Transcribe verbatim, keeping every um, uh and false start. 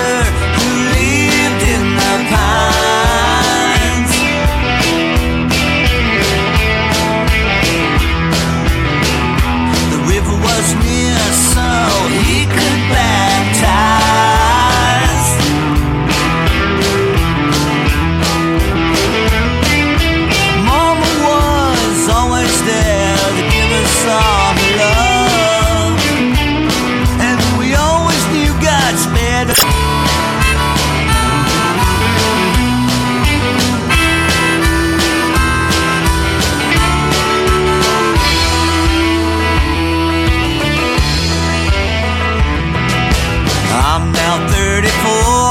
mother who lived in the pines. The river was near, so he could baptize. Mama was always there to give us all her love, and we always knew God spared us. I'm now thirty-four.